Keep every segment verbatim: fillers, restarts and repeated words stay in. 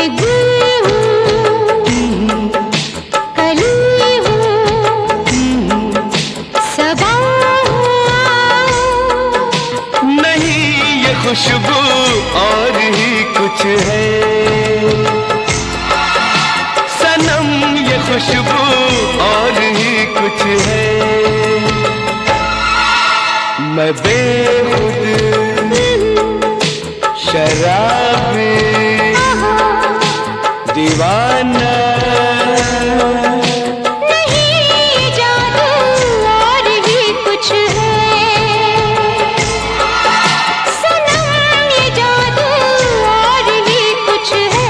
गुल हूँ, कली हूँ, सबा नहीं ये खुशबू और ही कुछ है सनम, ये खुशबू और ही कुछ है। मैं बेखुद शराबी दीवाना, नहीं जादू और ही कुछ है सनम, ये जादू और ही कुछ है।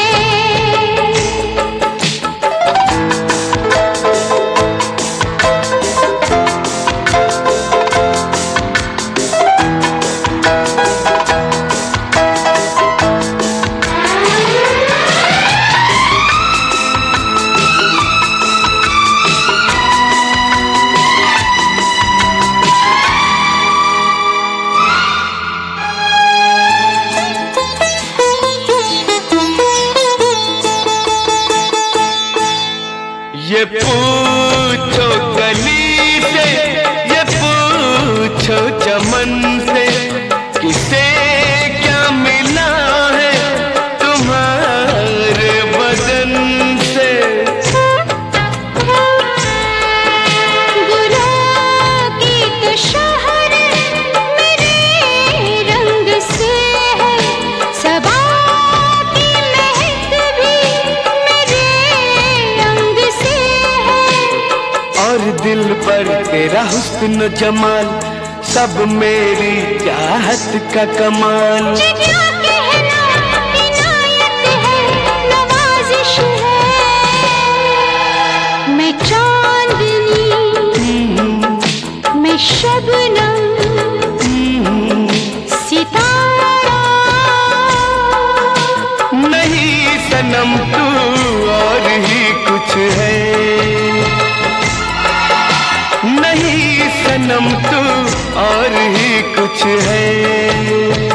ये पूछो गली से, ये पूछो चमन से, किसे क्या मिला है तुम्हारे बदन से। गुलाब की तो शहर मेरे रंग से है, सबा की महक भी मेरे रंग से है। और दिल पर तेरा हुस्न जमाल, सब मेरी चाहत का कमाल। क्या कहना इनायत है, नवाजिश है। मैं चांदनी, मैं शबनम, सितारा नहीं सनम तू और ही कुछ है, नहीं सनम तू और ही कुछ है।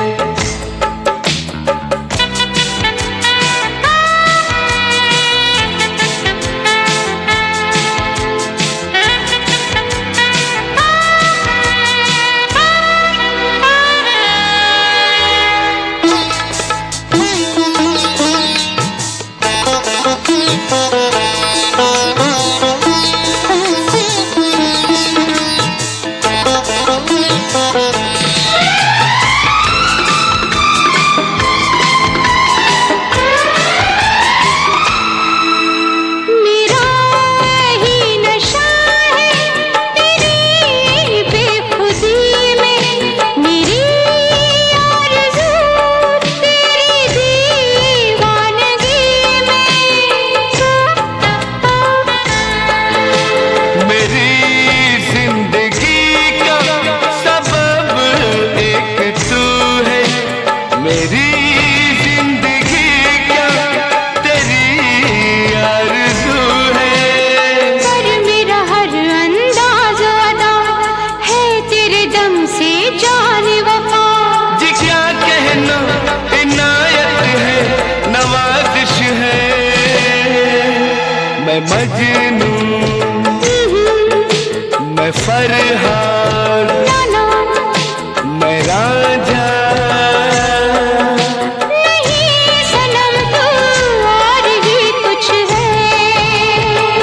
मैं मजनू, मैं फरहाद, मैं राजा, नहीं सनम तू और ही कुछ है,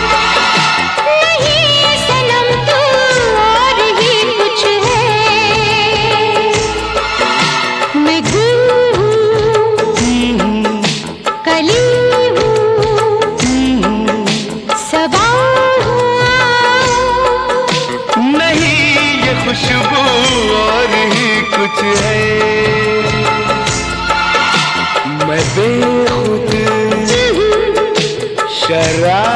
नहीं सनम तू और ही कुछ है। मैं गुल हूँ, कली सबा नहीं ये खुशबू और ही कुछ है। मैं बेखुद शराब